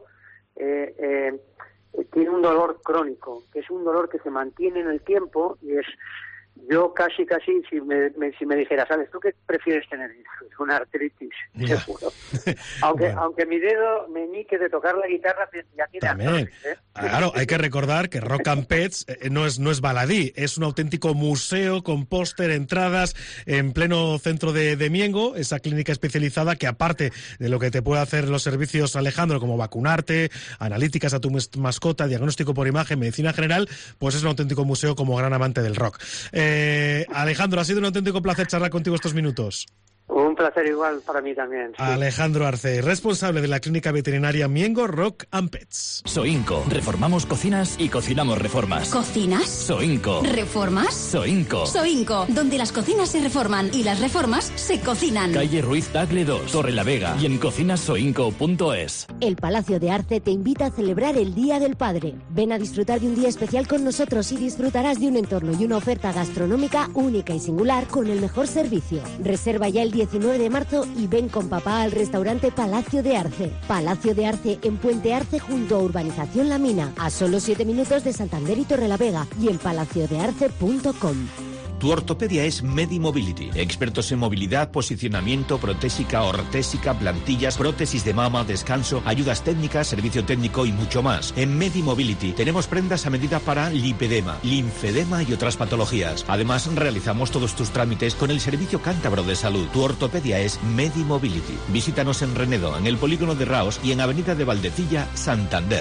tiene un dolor crónico, que es un dolor que se mantiene en el tiempo y Yo casi, si me dijera, ¿sabes? ¿Tú qué prefieres tener? Una artritis, seguro. Aunque mi dedo meñique de tocar la guitarra ya tiene artritis, ¿eh? Claro, hay que recordar que Rock and Pets no es baladí, es un auténtico museo con póster, entradas, en pleno centro de Miengo, esa clínica especializada que, aparte de lo que te puede hacer los servicios, Alejandro, como vacunarte, analíticas a tu mascota, diagnóstico por imagen, medicina general, pues es un auténtico museo como gran amante del rock. Alejandro, ha sido un auténtico placer charlar contigo estos minutos. Un placer igual para mí también. Sí. Alejandro Arce, responsable de la clínica veterinaria Miengo Rock and Pets. Soinco. Reformamos cocinas y cocinamos reformas. ¿Cocinas? Soinco. ¿Reformas? Soinco. Soinco, donde las cocinas se reforman y las reformas se cocinan. Calle Ruiz Tagle 2, Torre la Vega y en cocinasoinco.es. El Palacio de Arce te invita a celebrar el Día del Padre. Ven a disfrutar de un día especial con nosotros y disfrutarás de un entorno y una oferta gastronómica única y singular con el mejor servicio. Reserva ya el 19 de marzo y ven con papá al restaurante Palacio de Arce. Palacio de Arce en Puente Arce junto a Urbanización La Mina, a solo 7 minutos de Santander y Torrelavega y en palaciodearce.com. Tu ortopedia es Medimobility. Expertos en movilidad, posicionamiento, protésica, ortésica, plantillas, prótesis de mama, descanso, ayudas técnicas, servicio técnico y mucho más. En Medimobility tenemos prendas a medida para lipedema, linfedema y otras patologías. Además, realizamos todos tus trámites con el Servicio Cántabro de Salud. Tu ortopedia es Medimobility. Visítanos en Renedo, en el Polígono de Raos y en Avenida de Valdecilla, Santander.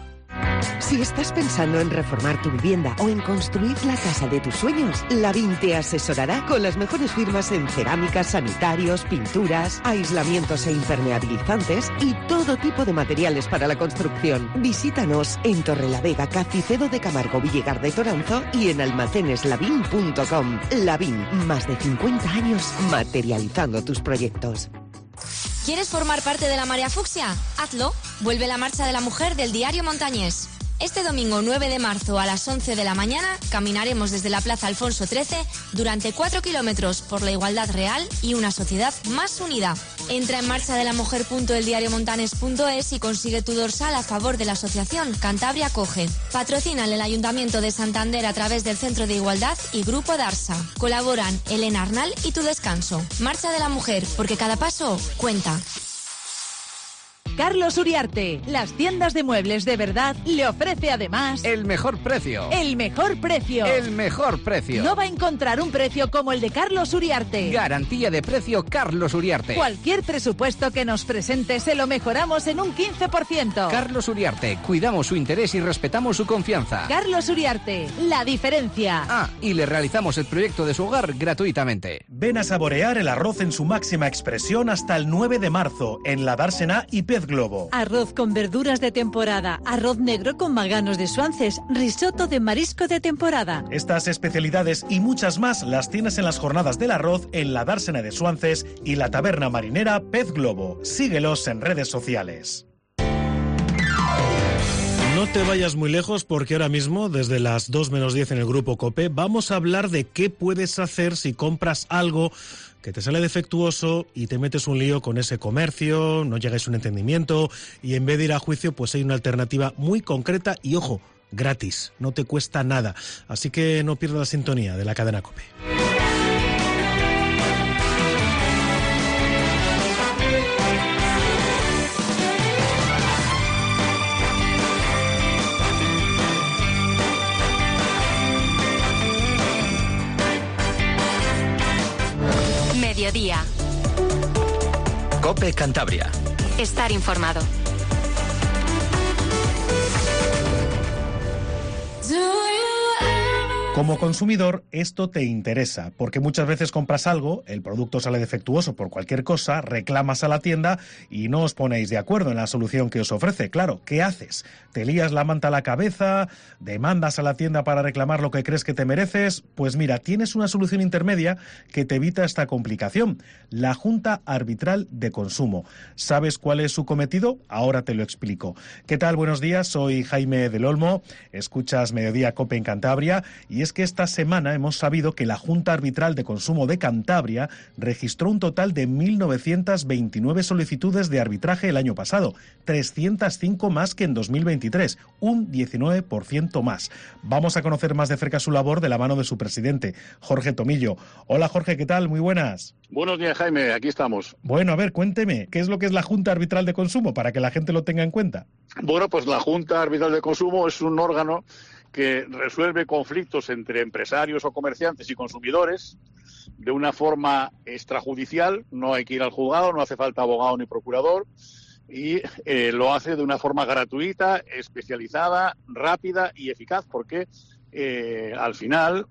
Si estás pensando en reformar tu vivienda o en construir la casa de tus sueños, Lavín te asesorará con las mejores firmas en cerámicas, sanitarios, pinturas, aislamientos e impermeabilizantes y todo tipo de materiales para la construcción. Visítanos en Torrelavega, Cacicedo de Camargo, Villegar de Toranzo y en almaceneslavín.com. Lavín, más de 50 años materializando tus proyectos. ¿Quieres formar parte de la Marea Fucsia? Hazlo. Vuelve la Marcha de la Mujer del Diario Montañés. Este domingo 9 de marzo a las 11 de la mañana caminaremos desde la Plaza Alfonso XIII durante 4 kilómetros por la igualdad real y una sociedad más unida. Entra en marchadelammujer.eldiariomontanes.es y consigue tu dorsal a favor de la asociación Cantabria Coge. Patrocinan el Ayuntamiento de Santander a través del Centro de Igualdad y Grupo Darsa. Colaboran Elena Arnal y Tu Descanso. Marcha de la Mujer, porque cada paso cuenta. Carlos Uriarte, las tiendas de muebles de verdad, le ofrece además... El mejor precio. El mejor precio. El mejor precio. No va a encontrar un precio como el de Carlos Uriarte. Garantía de precio Carlos Uriarte. Cualquier presupuesto que nos presente se lo mejoramos en un 15%. Carlos Uriarte, cuidamos su interés y respetamos su confianza. Carlos Uriarte, la diferencia. Ah, y le realizamos el proyecto de su hogar gratuitamente. Ven a saborear el arroz en su máxima expresión hasta el 9 de marzo en la Dársena y Pez Globo. Arroz con verduras de temporada, arroz negro con maganos de Suances, risotto de marisco de temporada. Estas especialidades y muchas más las tienes en las jornadas del arroz en la Dársena de Suances y la taberna marinera Pez Globo. Síguelos en redes sociales. No te vayas muy lejos porque ahora mismo, desde las 2 menos 10 en el Grupo COPE, vamos a hablar de qué puedes hacer si compras algo que te sale defectuoso y te metes un lío con ese comercio, no llegáis a un entendimiento y en vez de ir a juicio, pues hay una alternativa muy concreta y, ojo, gratis, no te cuesta nada. Así que no pierdas la sintonía de la cadena COPE. Mediodía. COPE Cantabria. Estar informado. Como consumidor, esto te interesa, porque muchas veces compras algo, el producto sale defectuoso por cualquier cosa, reclamas a la tienda y no os ponéis de acuerdo en la solución que os ofrece. Claro, ¿qué haces? ¿Te lías la manta a la cabeza? ¿Demandas a la tienda para reclamar lo que crees que te mereces? Pues mira, tienes una solución intermedia que te evita esta complicación. La Junta Arbitral de Consumo. ¿Sabes cuál es su cometido? Ahora te lo explico. ¿Qué tal? Buenos días, soy Jaime del Olmo, escuchas Mediodía COPE en Cantabria y Y es que esta semana hemos sabido que la Junta Arbitral de Consumo de Cantabria registró un total de 1.929 solicitudes de arbitraje el año pasado, 305 más que en 2023, un 19% más. Vamos a conocer más de cerca su labor de la mano de su presidente, Jorge Tomillo. Hola Jorge, ¿qué tal? Muy buenas. Buenos días, Jaime, aquí estamos. Bueno, a ver, cuénteme, ¿qué es lo que es la Junta Arbitral de Consumo para que la gente lo tenga en cuenta? Bueno, pues la Junta Arbitral de Consumo es un órgano que resuelve conflictos entre empresarios o comerciantes y consumidores de una forma extrajudicial. No hay que ir al juzgado, no hace falta abogado ni procurador, y lo hace de una forma gratuita, especializada, rápida y eficaz, porque al final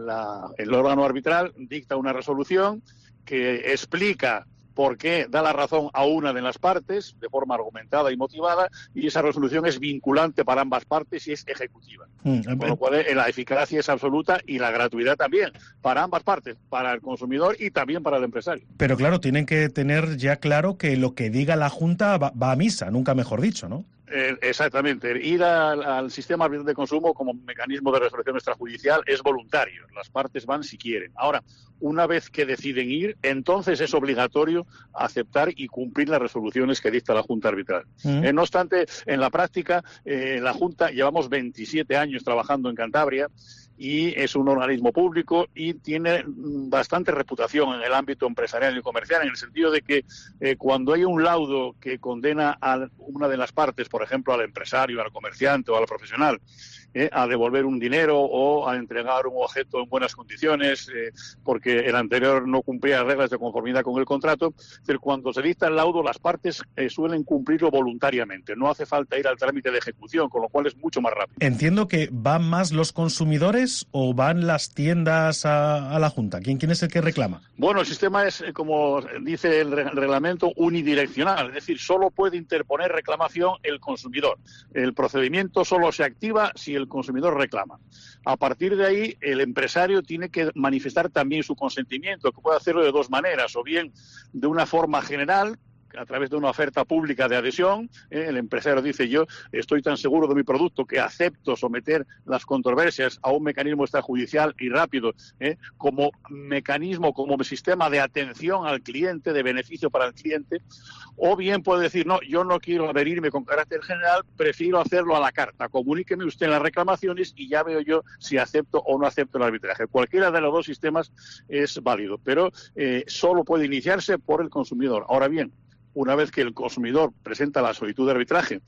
el órgano arbitral dicta una resolución que explica por qué da la razón a una de las partes de forma argumentada y motivada, y esa resolución es vinculante para ambas partes y es ejecutiva. Con lo cual la eficacia es absoluta y la gratuidad también, para ambas partes, para el consumidor y también para el empresario. Pero claro, tienen que tener ya claro que lo que diga la Junta va a misa, nunca mejor dicho, ¿no? Exactamente. Ir al sistema arbitral de consumo como mecanismo de resolución extrajudicial es voluntario. Las partes van si quieren. Ahora, una vez que deciden ir, entonces es obligatorio aceptar y cumplir las resoluciones que dicta la Junta Arbitral. No obstante, en la práctica, la Junta, llevamos 27 años trabajando en Cantabria, y es un organismo público y tiene bastante reputación en el ámbito empresarial y comercial, en el sentido de que cuando hay un laudo que condena a una de las partes, por ejemplo al empresario, al comerciante o al profesional, a devolver un dinero o a entregar un objeto en buenas condiciones porque el anterior no cumplía las reglas de conformidad con el contrato, pero cuando se dicta el laudo las partes suelen cumplirlo voluntariamente, no hace falta ir al trámite de ejecución, con lo cual es mucho más rápido. Entiendo que van más los consumidores o van las tiendas a la Junta. ¿Quién es el que reclama? Bueno, el sistema es, como dice el reglamento, unidireccional, es decir, solo puede interponer reclamación el consumidor. El procedimiento solo se activa si el consumidor reclama. A partir de ahí, el empresario tiene que manifestar también su consentimiento, que puede hacerlo de dos maneras, o bien de una forma general, a través de una oferta pública de adhesión. El empresario dice: yo estoy tan seguro de mi producto que acepto someter las controversias a un mecanismo extrajudicial y rápido, como mecanismo, como sistema de atención al cliente, de beneficio para el cliente. O bien puede decir: no, yo no quiero adherirme con carácter general, prefiero hacerlo a la carta, comuníqueme usted las reclamaciones y ya veo yo si acepto o no acepto el arbitraje. Cualquiera de los dos sistemas es válido, pero solo puede iniciarse por el consumidor. Ahora bien, una vez que el consumidor presenta la solicitud de arbitraje,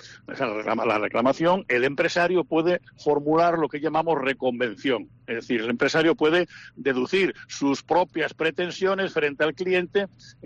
la reclamación, el empresario puede formular lo que llamamos reconvención. Es decir, el empresario puede deducir sus propias pretensiones frente al cliente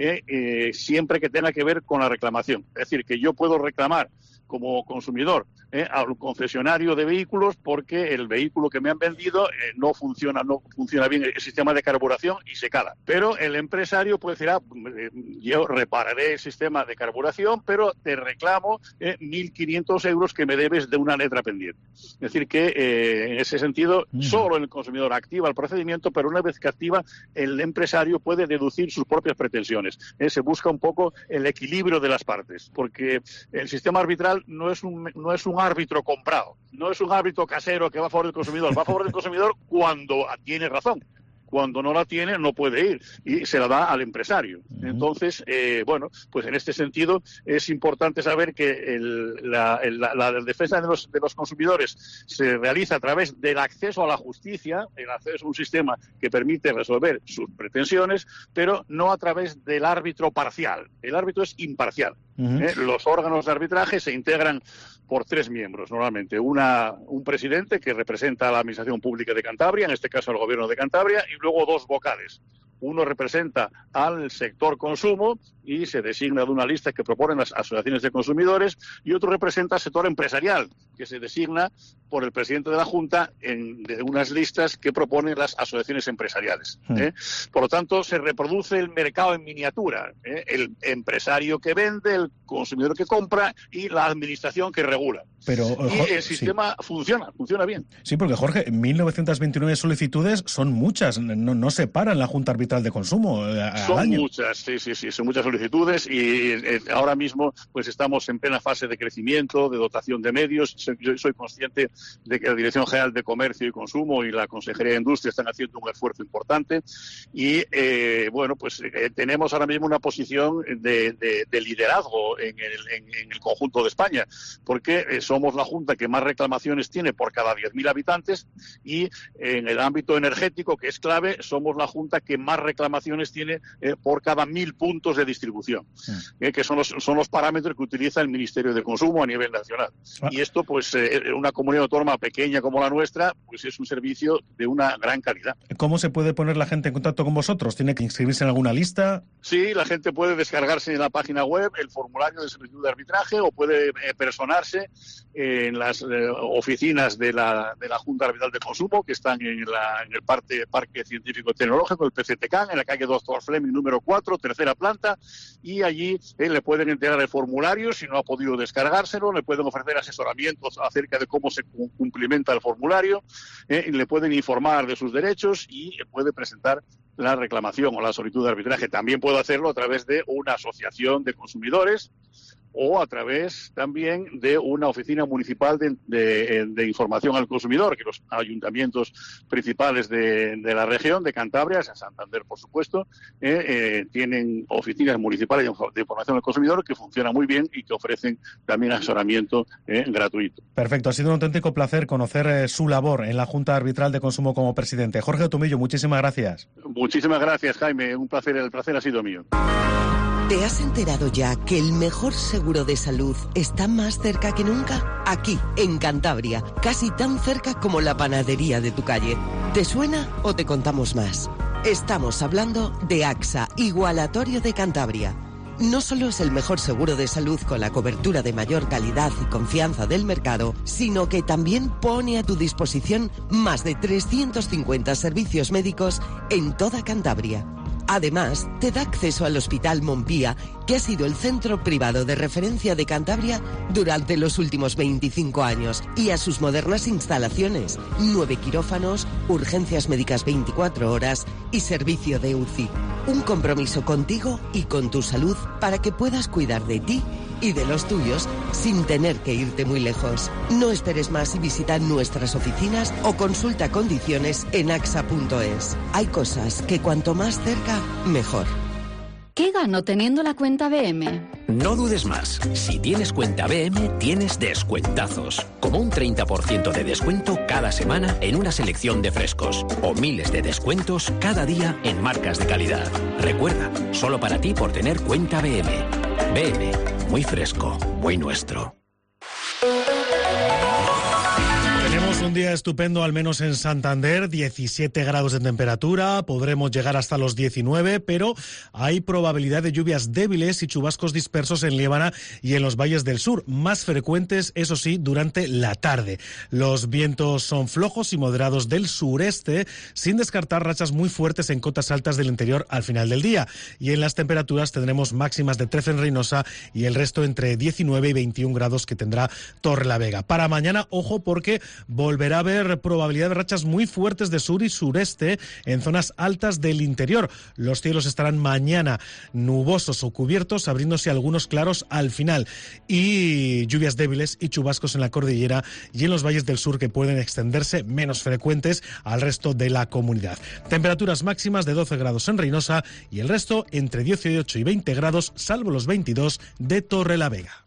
siempre que tenga que ver con la reclamación. Es decir, que yo puedo reclamar como consumidor al concesionario de vehículos porque el vehículo que me han vendido no funciona bien el sistema de carburación y se cala. Pero el empresario puede decir: yo repararé el sistema de carburación, pero te reclamo 1.500 euros que me debes de una letra pendiente. Es decir, que en ese sentido solo el consumidor activa el procedimiento, pero una vez que activa, el empresario puede deducir sus propias pretensiones. Se busca un poco el equilibrio de las partes, porque el sistema arbitral no es un árbitro comprado, no es un árbitro casero que va a favor del consumidor, va a favor del consumidor cuando tiene razón. Cuando no la tiene, no puede ir y se la da al empresario. Entonces, bueno, pues en este sentido es importante saber que la defensa de los consumidores se realiza a través del acceso a la justicia, el acceso a un sistema que permite resolver sus pretensiones, pero no a través del árbitro parcial. El árbitro es imparcial. Los órganos de arbitraje se integran por 3 miembros, normalmente. Un presidente que representa a la Administración Pública de Cantabria, en este caso al Gobierno de Cantabria, y luego 2 vocales. Uno representa al sector consumo y se designa de una lista que proponen las asociaciones de consumidores, y otro representa al sector empresarial, que se designa por el presidente de la Junta de unas listas que proponen las asociaciones empresariales. Por lo tanto, se reproduce el mercado en miniatura. El empresario que vende, el consumidor que compra y la administración que regula. Y el sistema funciona bien. Sí, porque Jorge, 1.929 solicitudes son muchas, no se paran la Junta Arbitral arbitral de consumo al año. Muchas, sí, son muchas solicitudes y ahora mismo pues estamos en plena fase de crecimiento, de dotación de medios. Yo soy consciente de que la Dirección General de Comercio y Consumo y la Consejería de Industria están haciendo un esfuerzo importante y tenemos ahora mismo una posición de liderazgo en el conjunto de España, porque somos la junta que más reclamaciones tiene por cada 10.000 habitantes y en el ámbito energético, que es clave, somos la junta que más reclamaciones tiene por cada 1.000 puntos de distribución, que son los parámetros que utiliza el Ministerio de Consumo a nivel nacional. Y esto, pues, una comunidad autónoma pequeña como la nuestra, pues es un servicio de una gran calidad. ¿Cómo se puede poner la gente en contacto con vosotros? ¿Tiene que inscribirse en alguna lista? Sí, la gente puede descargarse en la página web el formulario de solicitud de arbitraje o puede personarse en las oficinas de la Junta Arbitral de Consumo, que están en el Parque Científico Tecnológico, el PCTCAN, en la calle Dr. Fleming número 4, tercera planta, y allí le pueden entregar el formulario. Si no ha podido descargárselo, le pueden ofrecer asesoramientos acerca de cómo se cumplimenta el formulario, le pueden informar de sus derechos y puede presentar la reclamación o la solicitud de arbitraje. También puede hacerlo a través de una asociación de consumidores o a través también de una oficina municipal de información al consumidor, que los ayuntamientos principales de la región, de Cantabria, Santander por supuesto, tienen oficinas municipales de información al consumidor que funcionan muy bien y que ofrecen también asesoramiento gratuito. Perfecto, ha sido un auténtico placer conocer su labor en la Junta Arbitral de Consumo como presidente. Jorge Otomillo, muchísimas gracias. Muchísimas gracias, Jaime, un placer, el placer ha sido mío. ¿Te has enterado ya que el mejor seguro de salud está más cerca que nunca? Aquí, en Cantabria, casi tan cerca como la panadería de tu calle. ¿Te suena o te contamos más? Estamos hablando de AXA, Igualatorio de Cantabria. No solo es el mejor seguro de salud con la cobertura de mayor calidad y confianza del mercado, sino que también pone a tu disposición más de 350 servicios médicos en toda Cantabria. Además, te da acceso al Hospital Montpía, que ha sido el centro privado de referencia de Cantabria durante los últimos 25 años, y a sus modernas instalaciones, 9 quirófanos, urgencias médicas 24 horas y servicio de UCI. Un compromiso contigo y con tu salud para que puedas cuidar de ti y de los tuyos sin tener que irte muy lejos. No esperes más y visita nuestras oficinas o consulta condiciones en axa.es. Hay cosas que cuanto más cerca, mejor. ¿Qué gano teniendo la cuenta BM? No dudes más. Si tienes cuenta BM, tienes descuentazos. Como un 30% de descuento cada semana en una selección de frescos. O miles de descuentos cada día en marcas de calidad. Recuerda, solo para ti por tener cuenta BM. BM, muy fresco, muy nuestro. Un día estupendo, al menos en Santander, 17 grados de temperatura, podremos llegar hasta los 19, pero hay probabilidad de lluvias débiles y chubascos dispersos en Líbana y en los valles del sur, más frecuentes, eso sí, durante la tarde. Los vientos son flojos y moderados del sureste, sin descartar rachas muy fuertes en cotas altas del interior al final del día. Y en las temperaturas tendremos máximas de 13 en Reynosa y el resto entre 19 y 21 grados que tendrá Torrelavega. Para mañana, ojo, porque volverá a haber probabilidad de rachas muy fuertes de sur y sureste en zonas altas del interior. Los cielos estarán mañana nubosos o cubiertos, abriéndose algunos claros al final. Y lluvias débiles y chubascos en la cordillera y en los valles del sur que pueden extenderse menos frecuentes al resto de la comunidad. Temperaturas máximas de 12 grados en Reynosa y el resto entre 18 y 20 grados, salvo los 22 de Torrelavega.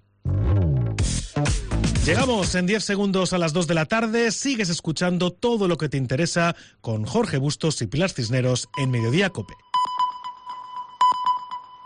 Llegamos en 10 segundos a las 2 de la tarde. Sigues escuchando todo lo que te interesa con Jorge Bustos y Pilar Cisneros en Mediodía COPE.